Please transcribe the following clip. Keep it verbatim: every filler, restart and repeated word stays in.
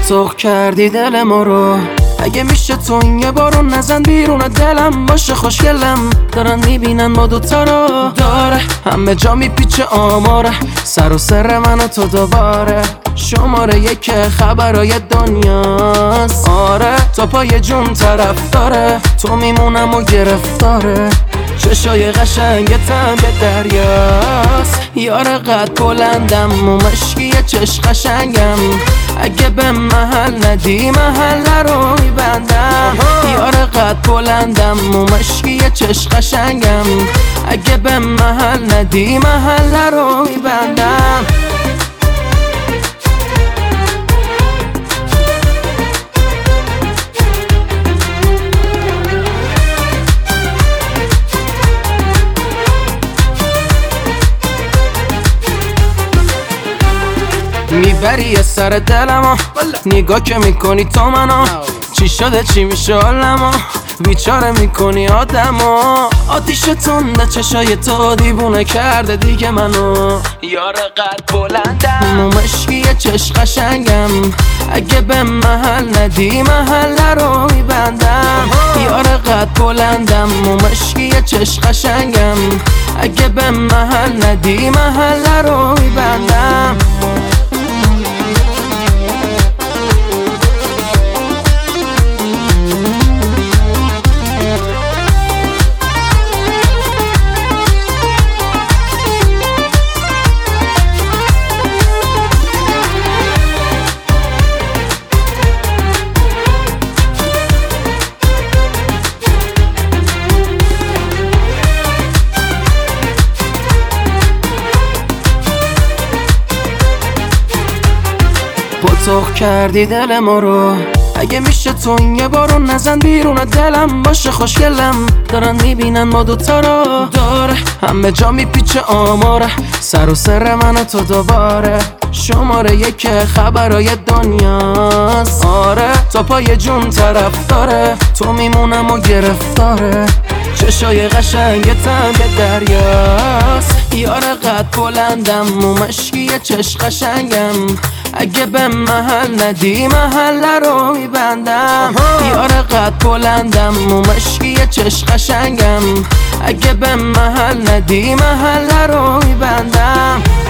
پاتوق کردی دل ما رو، اگه میشه تو یه بارو نزن بیرون دلم باشه خوشگلم. دارن میبینن ما دوتا رو داره، همه جا میپیچه آماره، سر و سر من و تو دوباره. شماره یک خبرای دنیاست، آره تا پای جون طرف داره، تو میمونم و گرفتاره. چشای قشنگتم به دریاست، یار قد بلندم و مشکی چش قشنگم. اگه به محل ندی محل رو میبندم، یار قد بلندم و مشکی چش قشنگم. اگه به محل ندی محل رو میبندم. میبری سر دلمو، نگاه که میکنی تو منو، چی شده چی میشه حالمو، بیچاره میکنی آدمو. آتیش تنده چشای تو دیوونه کرده دیگه منو، یار قد بلندم و مشکی چش قشنگم. اگه به محل ندی محل رو میبندم، یار قد بلندم و مشکی چش قشنگم. اگه به محل ندی محل رو میبندم. پاتوق کردی دل ما رو، اگه میشه تو یه بارو نزن بیرون دلم باشه خوشگلم. دارن میبینن ما دوتا رو داره، همه جا میپیچه آماره، سر و سر من و تو دوباره. شماره یک خبرای دنیاست، آره تا پای جون طرف داره، تو میمونم و گرفتاره. چشای قشنگتم به دریاست، یار قد بلندم و مشکی چش قشنگم. اگه به محل ندی محل رو میبندم، یار قد بلندم و مشکی چش قشنگم. اگه به محل ندی محل رو میبندم.